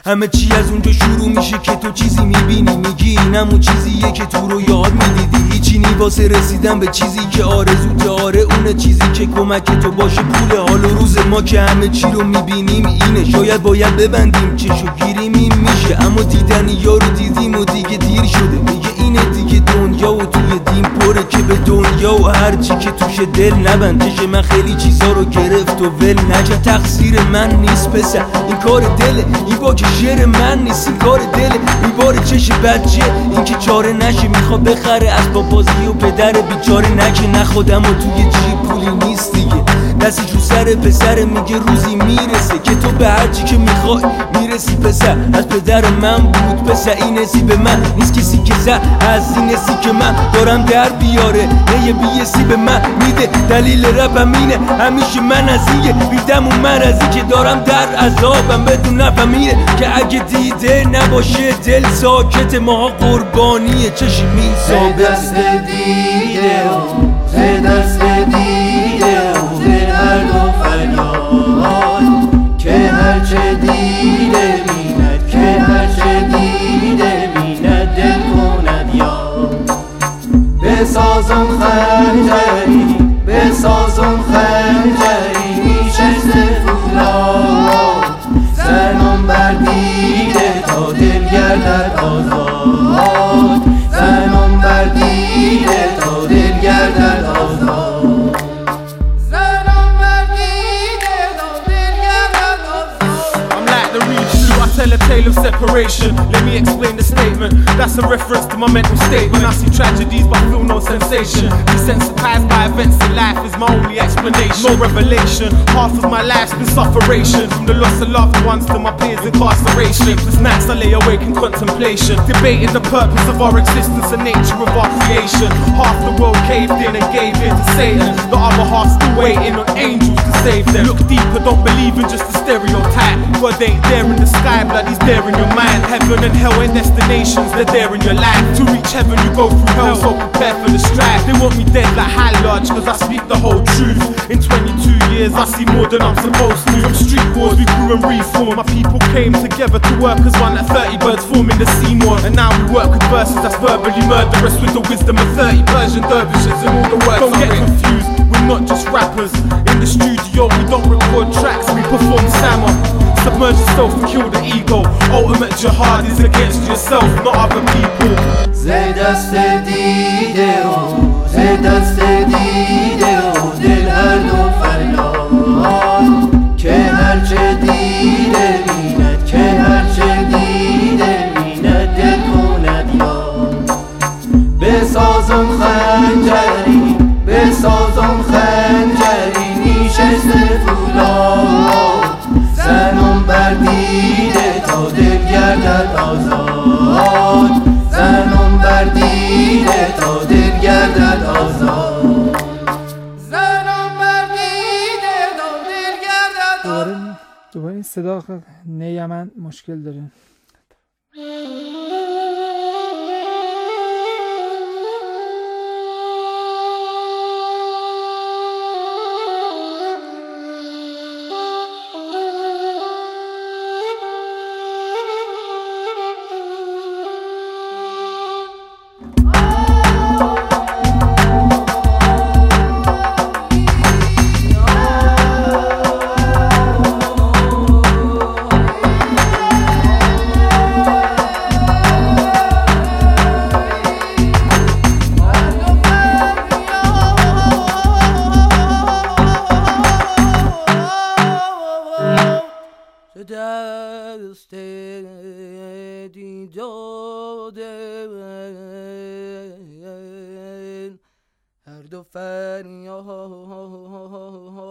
همه چی از اونجا شروع میشه که تو چیزی میبینی میگی این همون چیزیه که تو رو یاد میدیدی. هیچی نی واسه رسیدن به چیزی که آرزوته. آره اونه چیزی که کمک تو باشه پول حال و روز ما که همه چی رو میبینیم اینه. شاید باید ببندیم چشو گیریم این میشه، اما دیدن یارو دیدیم و دیگه دیر شده. میگه اینه دیگه دنیا و توی دین پره که به دنیا و هرچی که توش دل نبند. چش من خیلی چیزا رو گرفت و ول نکرد. تقصیر من نیست پسر این کار دله، این با که شعر من نیست این کار دله. میباره چش بچه این که چاره نشه، میخواد بخره از بازی و پدر بیچاره نکه. نه خودم و توی جیب پولی نیست دیگه، دستش رو سر پسر میگه روزی میرسه که تو به هرچی که میخوای میرسی پسر. از پدر من بود پسر این حسی به من نیست کسی که زد از این حسی که من دارم در بیاره. نه یه بیسی به من میده دلیل رپم اینه همیشه من از این بیدم و مرزی که دارم در عذابم بدون نفهمیه که اگه دیده نباشه دل ساکت ماها قربانیه چشی میسابه دست دیده و دست دیده و دل هر دو فریاد که هرچه دیده بیند که هرچه دیده بیند دل کند یاد. بسازم خنجری بسازم خنجری میشست فولاد زنم بر دیده تا دل گردد آزاد. زنم بر دیده تا دل گردد آزاد. زنم بر دیده تا دل گردد آزاد. I'm like the reed flute, I tell a tale of separation. Let me explain the statement, that's a reference to my mental state. When I see tragedies but feel no sensation, desensitized by events in life is my only explanation. No revelation, half of my life's been sufferation. From the loss of loved ones to my peers' incarceration. Sleepless nights I lay awake in contemplation, debating the purpose of our existence and nature of our creation. Half the world caved in and gave in to Satan, the other half still waiting on angels to save them. Look deeper, don't believe in just a stereotype. God ain't there in the sky, blood he's there in your mind. Heaven and hell ain't destinations, they're there in your life. To reach heaven you go through hell, so prepare for the strife. They want me dead like High Lodge, cause I speak the whole truth. In 22 years I see more than I'm supposed to. From street wars we grew and reformed. My people came together to work as one, like 30 birds forming the Seymour. And now we work with verses that's verbally murderous, with the wisdom of 30 Persian dervishes and all the words. Don't get confused, we're not just rappers. In the studio we don't record tracks, we perform Sama. Submerge yourself and kill the ego. Ultimate jihad is against yourself, not other people. دست دیده و دست دیده و دل هر دو فریاد که هرچه دیده بیند که هرچه دیده بیند دل کند یاد. بسازم خنجری بسازم خنجری نیشست فولاد زنم بر دیده تا دل گردد آزاد. زنم بر دیده تا دل گردد آزاد. زنم بر دیده تا دل گردد آزاد. دوباره این صدا نیمن مشکل داره. دست دیداده هر دو فریاد